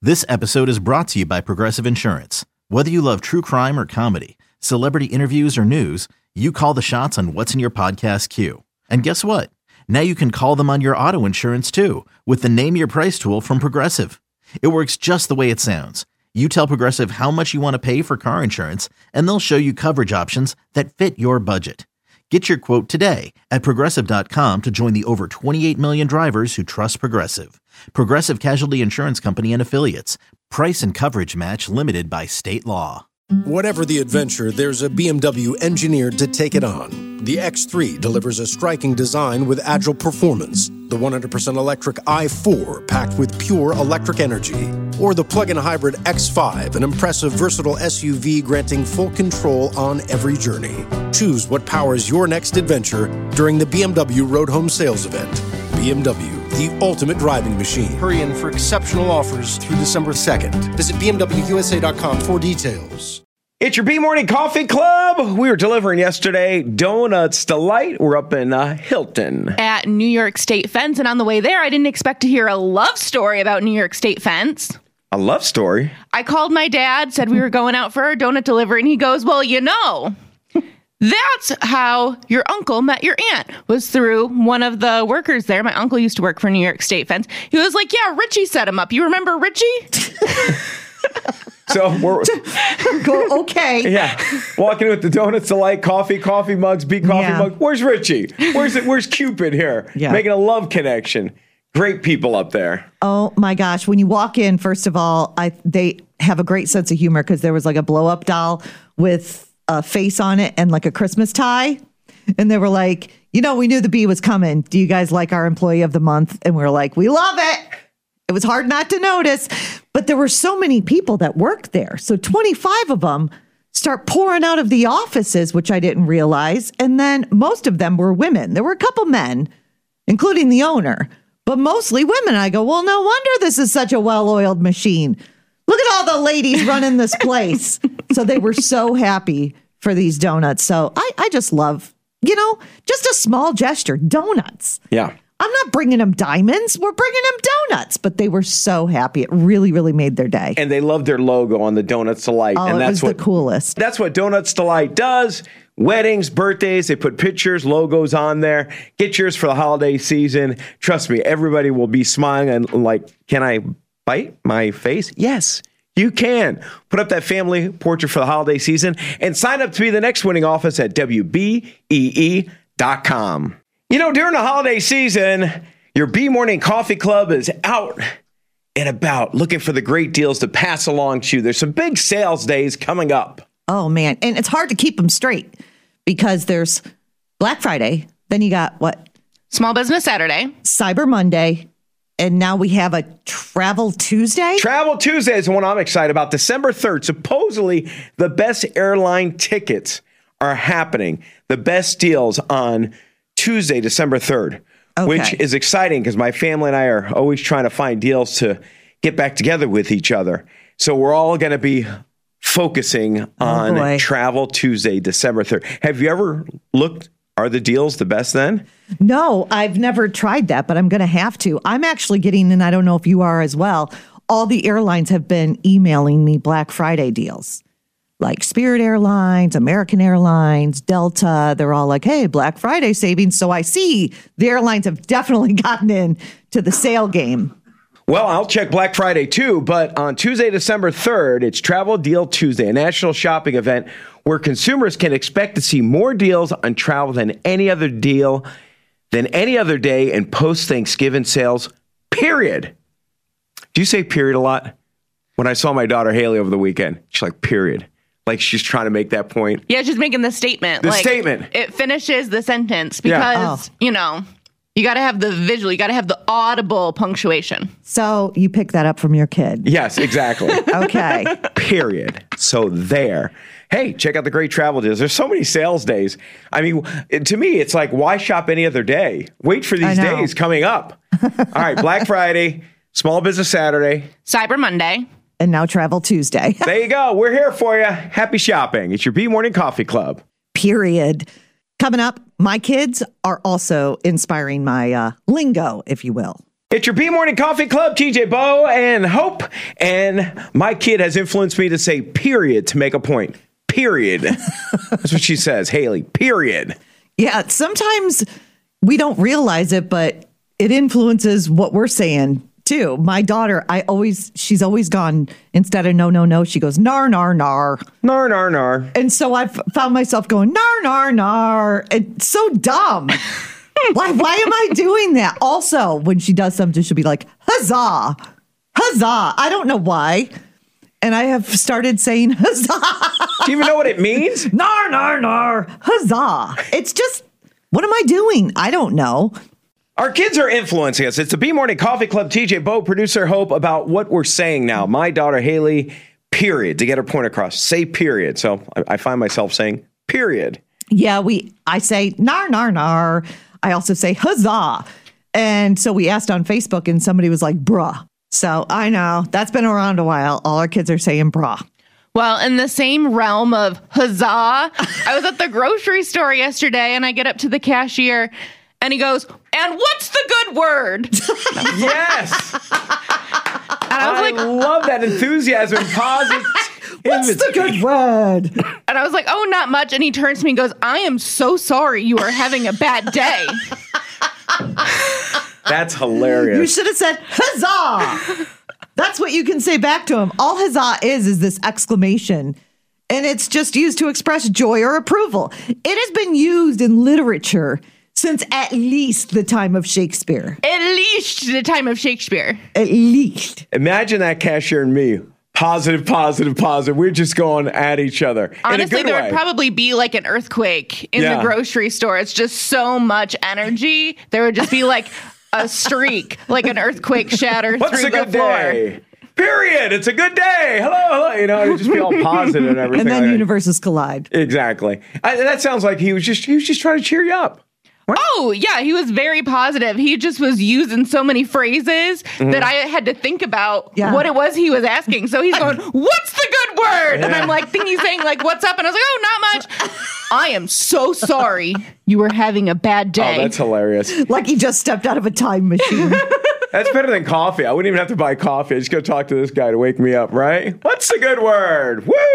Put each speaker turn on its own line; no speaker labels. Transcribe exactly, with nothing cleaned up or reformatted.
This episode is brought to you by Progressive Insurance. Whether you love true crime or comedy, celebrity interviews or news, you call the shots on what's in your podcast queue. And guess what? Now you can call them on your auto insurance too with the Name Your Price tool from Progressive. It works just the way it sounds. You tell Progressive how much you want to pay for car insurance, and they'll show you coverage options that fit your budget. Get your quote today at Progressive dot com to join the over twenty-eight million drivers who trust Progressive. Progressive Casualty Insurance Company and Affiliates. Price and coverage match limited by state law.
Whatever the adventure, there's a B M W engineered to take it on. The X three delivers a striking design with agile performance. The one hundred percent electric i four, packed with pure electric energy. Or the plug-in hybrid X five, an impressive, versatile S U V granting full control on every journey. Choose what powers your next adventure during the B M W Road Home Sales Event. B M W, the ultimate driving machine. Hurry in for exceptional offers through December second. Visit B M W U S A dot com for details.
It's your B Morning Coffee Club. We were delivering yesterday Donuts Delight. We're up in uh, Hilton.
At New York State Fence. And on the way there, I didn't expect to hear a love story about New York State Fence.
A love story?
I called my dad, said we were going out for a donut delivery, and he goes, well, you know, that's how your uncle met your aunt, was through one of the workers there. My uncle used to work for New York State Fence. He was like, yeah, Richie set him up. You remember Richie?
So we're
Go, okay.
Yeah, walking with the Donuts Delight, coffee, coffee mugs, big coffee
Yeah.
mug. Where's Richie? Where's it? Where's Cupid here?
Yeah.
Making a love connection. Great people up there.
Oh my gosh. When you walk in, first of all, I they have a great sense of humor because there was like a blow up doll with a face on it and like a Christmas tie. And they were like, you know, we knew the bee was coming. Do you guys like our employee of the month? And we were like, we love it. It was hard not to notice, but there were so many people that worked there. So twenty-five of them start pouring out of the offices, which I didn't realize. And then most of them were women. There were a couple men, including the owner, but mostly women. I go, well, no wonder this is such a well-oiled machine. Look at all the ladies running this place. So they were so happy for these donuts. So I, I just love, you know, just a small gesture, donuts.
Yeah.
I'm not bringing them diamonds. We're bringing them donuts. But they were so happy. It really, really made their day.
And they loved their logo on the Donuts Delight.
Oh,
and
it
that's
was
what,
the coolest.
That's what Donuts Delight does. Weddings, birthdays, they put pictures, logos on there. Get yours for the holiday season. Trust me, everybody will be smiling and like, can I bite my face? Yes, you can. Put up that family portrait for the holiday season and sign up to be the next winning office at W B E E dot com. You know, during the holiday season, your B Morning Coffee Club is out and about looking for the great deals to pass along to you. There's some big sales days coming up.
Oh, man. And it's hard to keep them straight because there's Black Friday. Then you got what?
Small Business Saturday.
Cyber Monday. And now we have a Travel Tuesday.
Travel Tuesday is the one I'm excited about. December third. Supposedly, the best airline tickets are happening. The best deals on Tuesday, December third,
Okay.
which is exciting because my family and I are always trying to find deals to get back together with each other. So we're all going to be focusing on
boy.
Travel Tuesday, December third. Have you ever looked? Are the deals the best then?
No, I've never tried that, but I'm going to have to. I'm actually getting, and I don't know if you are as well, all the airlines have been emailing me Black Friday deals. Like Spirit Airlines, American Airlines, Delta, they're all like, hey, Black Friday savings. So I see the airlines have definitely gotten in to the sale game.
Well, I'll check Black Friday too, but on Tuesday, December third, it's Travel Deal Tuesday, a national shopping event where consumers can expect to see more deals on travel than any other deal, than any other day in post-Thanksgiving sales, period. Do you say period a lot? When I saw my daughter Haley over the weekend, she's like, period. Like she's trying to make that point.
Yeah, she's making the statement.
The
like,
statement.
It finishes the sentence
Yeah.
because,
Oh.
you know, you got to have the visual. You got to have the audible punctuation.
So you pick that up from your kid.
Yes, exactly.
Okay.
Period. So there. Hey, check out the great travel deals. There's so many sales days. I mean, it, to me, it's like, why shop any other day? Wait for these
I know.
days coming up. All right, Black Friday, Small Business Saturday.
Cyber Monday.
And now Travel Tuesday.
There you go. We're here for you. Happy shopping. It's your B Morning Coffee Club.
Period. Coming up, my kids are also inspiring my uh, lingo, if you will.
It's your B Morning Coffee Club, T J Bo and Hope. And my kid has influenced me to say period to make a point. Period. That's what she says, Haley. Period.
Yeah, sometimes we don't realize it, but it influences what we're saying too. My daughter, I always, she's always gone, instead of no, no, no, she goes, nar, nar, nar.
Nar, nar, nar.
And so I've found myself going, nar, nar, nar. It's so dumb. why, why am I doing that? Also, when she does something, she'll be like, huzzah, huzzah. I don't know why. And I have started saying huzzah.
Do you even know what it means?
Nar, nar, nar, huzzah. It's just, what am I doing? I don't know.
Our kids are influencing us. It's the B Morning Coffee Club. T J Bo, producer Hope, about what we're saying now. My daughter Haley, period, to get her point across. Say period. So I, I find myself saying period.
Yeah, we. I say nar, nar, nar. I also say huzzah. And so we asked on Facebook and somebody was like, bruh. So I know that's been around a while. All our kids are saying brah.
Well, in the same realm of huzzah, I was at the grocery store yesterday and I get up to the cashier and he goes, and what's the good word?
Yes.
And I was
I
like,
love that enthusiasm and positivity.
What's the good word?
And I was like, oh, not much. And he turns to me and goes, I am so sorry you are having a bad day.
That's hilarious.
You should have said huzzah. That's what you can say back to him. All huzzah is is this exclamation. And it's just used to express joy or approval. It has been used in literature since at least the time of Shakespeare.
At least the time of Shakespeare.
At least.
Imagine that cashier and me. Positive, positive, positive. We're just going at each other.
Honestly,
in a good
there
way.
would probably be like an earthquake in
Yeah.
the grocery store. It's just so much energy. There would just be like a streak, like an earthquake shatter
What's
through
a
the
good
floor.
day? Period. It's a good day. Hello, hello. You know, it'd just be all positive and everything.
And then
like that.
universes collide.
Exactly. I, that sounds like he was just he was just trying to cheer you up.
Oh, yeah, he was very positive. He just was using so many phrases
Mm-hmm.
that I had to think about
Yeah.
what it was he was asking. So he's going, what's the good word? And I'm like, think he's saying like, what's up? And I was like, oh, not much. I am so sorry you were having a bad day.
Oh, that's hilarious.
Like he just stepped out of a time machine.
That's better than coffee. I wouldn't even have to buy coffee. I just go talk to this guy to wake me up, right? What's the good word? Woo!